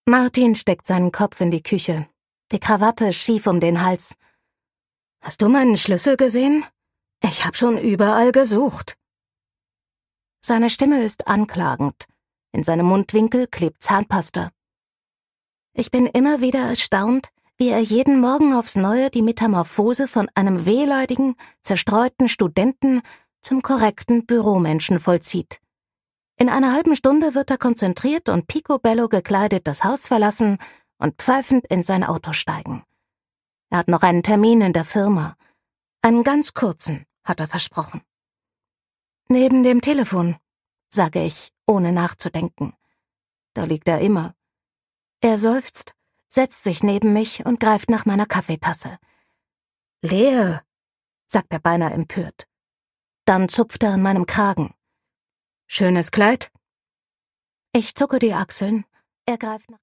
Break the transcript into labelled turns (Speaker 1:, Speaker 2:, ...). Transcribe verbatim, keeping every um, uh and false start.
Speaker 1: Martin steckt seinen Kopf in die Küche. Die Krawatte schief um den Hals. »Hast du meinen Schlüssel gesehen? Ich hab schon überall gesucht.« Seine Stimme ist anklagend. In seinem Mundwinkel klebt Zahnpasta. Ich bin immer wieder erstaunt, wie er jeden Morgen aufs Neue die Metamorphose von einem wehleidigen, zerstreuten Studenten zum korrekten Büromenschen vollzieht. In einer halben Stunde wird er konzentriert und picobello gekleidet das Haus verlassen und pfeifend in sein Auto steigen. Er hat noch einen Termin in der Firma. Einen ganz kurzen, hat er versprochen. »Neben dem Telefon«, sage ich, ohne nachzudenken. Da liegt er immer. Er seufzt, setzt sich neben mich und greift nach meiner Kaffeetasse. »Leer«, sagt er beinahe empört. Dann zupft er an meinem Kragen. »Schönes Kleid?« Ich zucke die Achseln. Er greift nach